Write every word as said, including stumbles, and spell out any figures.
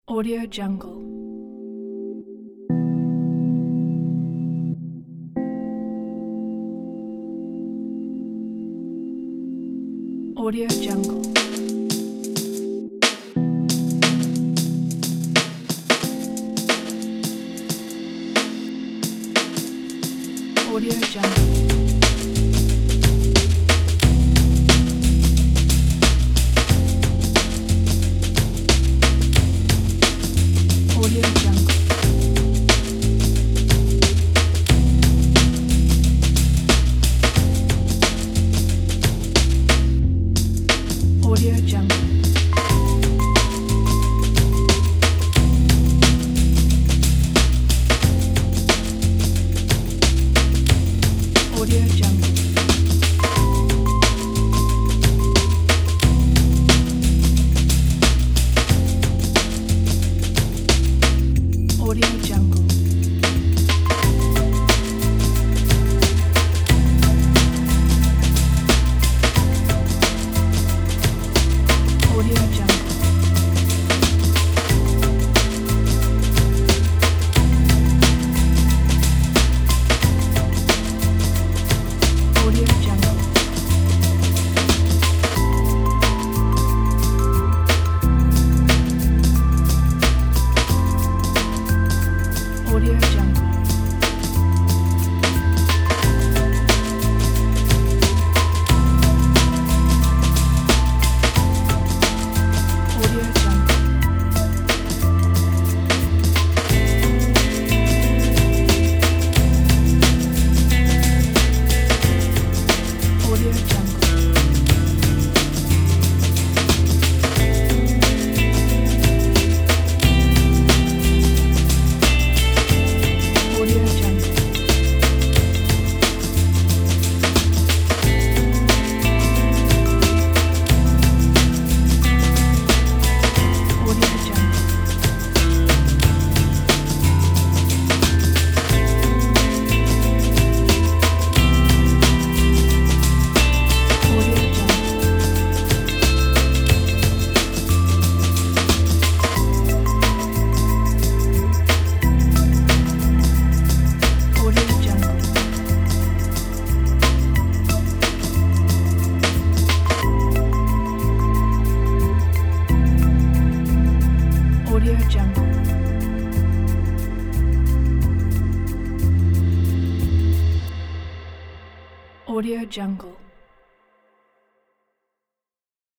Audio Jungle. Audio Jungle. Audio Jungle. Audio Jungle. Audio Jungle. Audio Jungle. Audio Jungle. Audio Jungle. Audio Jungle. Audio Jungle. Audio Jungle. Audio Jungle. Audio Jungle. Audio Jungle. Audio Jungle. Audio Jungle. Audio Jungle. Audio Jungle.